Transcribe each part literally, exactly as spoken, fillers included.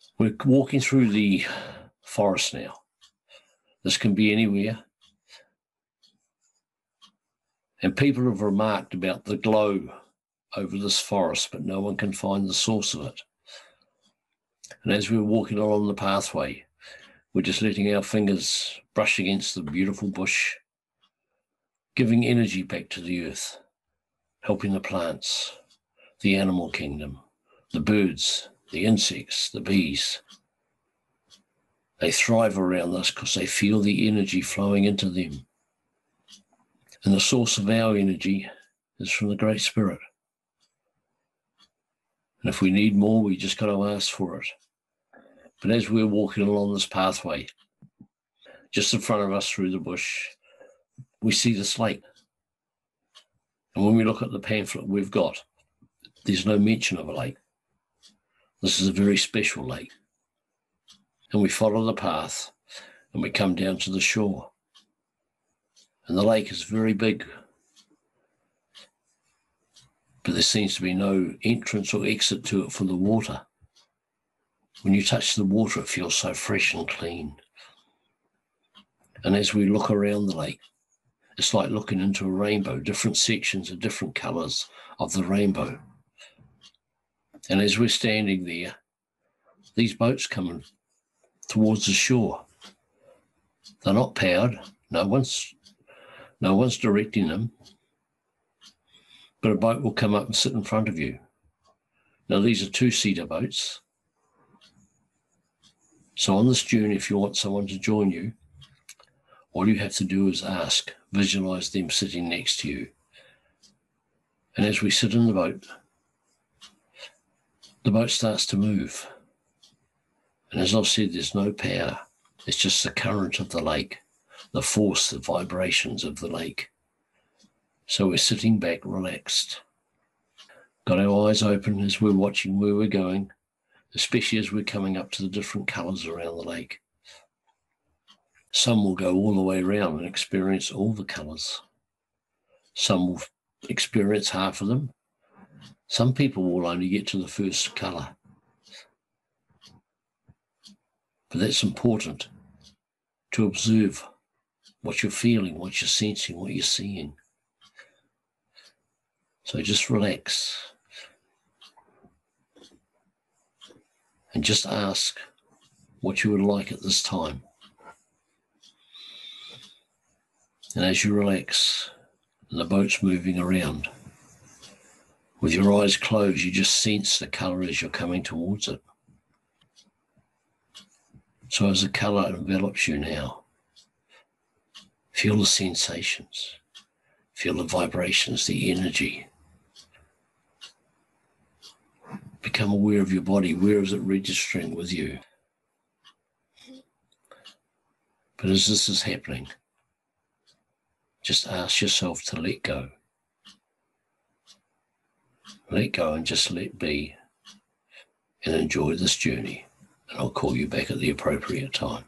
We're walking through the forest now. This can be anywhere. And people have remarked about the glow over this forest, but no one can find the source of it. And as we're walking along the pathway, we're just letting our fingers brush against the beautiful bush, giving energy back to the earth, helping the plants, the animal kingdom, the birds, the insects, the bees. They thrive around us because they feel the energy flowing into them. And the source of our energy is from the Great Spirit. And if we need more, we just got to ask for it. But as we're walking along this pathway, just in front of us through the bush, we see this lake. And when we look at the pamphlet we've got, there's no mention of a lake. This is a very special lake. And we follow the path and we come down to the shore. And the lake is very big, but there seems to be no entrance or exit to it for the water. When you touch the water, it feels so fresh and clean. And as we look around the lake, it's like looking into a rainbow, different sections of different colours of the rainbow. And as we're standing there, these boats coming towards the shore. They're not powered. No one's, no one's directing them. But a boat will come up and sit in front of you. Now, these are two-seater boats. So on this journey, if you want someone to join you, all you have to do is ask, visualize them sitting next to you. And as we sit in the boat, the boat starts to move. And as I've said, there's no power. It's just the current of the lake, the force, the vibrations of the lake. So we're sitting back relaxed. Got our eyes open as we're watching where we're going, especially as we're coming up to the different colours around the lake. Some will go all the way around and experience all the colours. Some will experience half of them. Some people will only get to the first colour. But that's important, to observe what you're feeling, what you're sensing, what you're seeing. So just relax and just ask what you would like at this time. And as you relax and the boat's moving around, with your eyes closed, you just sense the colour as you're coming towards it. So as the colour envelops you now, feel the sensations, feel the vibrations, the energy. Become aware of your body. Where is it registering with you? But as this is happening, just ask yourself to let go. Let go and just let be and enjoy this journey. And I'll call you back at the appropriate time.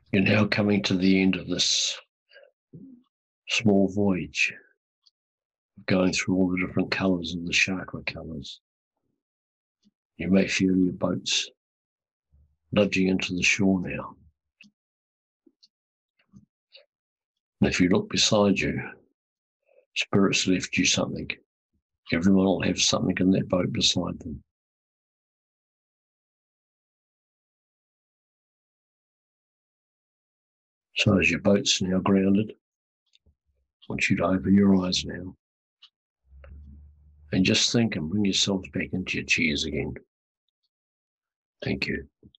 You're now coming to the end of this small voyage, going through all the different colours of the chakra colours. You may feel your boats nudging into the shore now. And if you look beside you, Spirit's left you something. Everyone will have something in that boat beside them. So as your boat's now grounded, I want you to open your eyes now and just think and bring yourselves back into your chairs again. Thank you.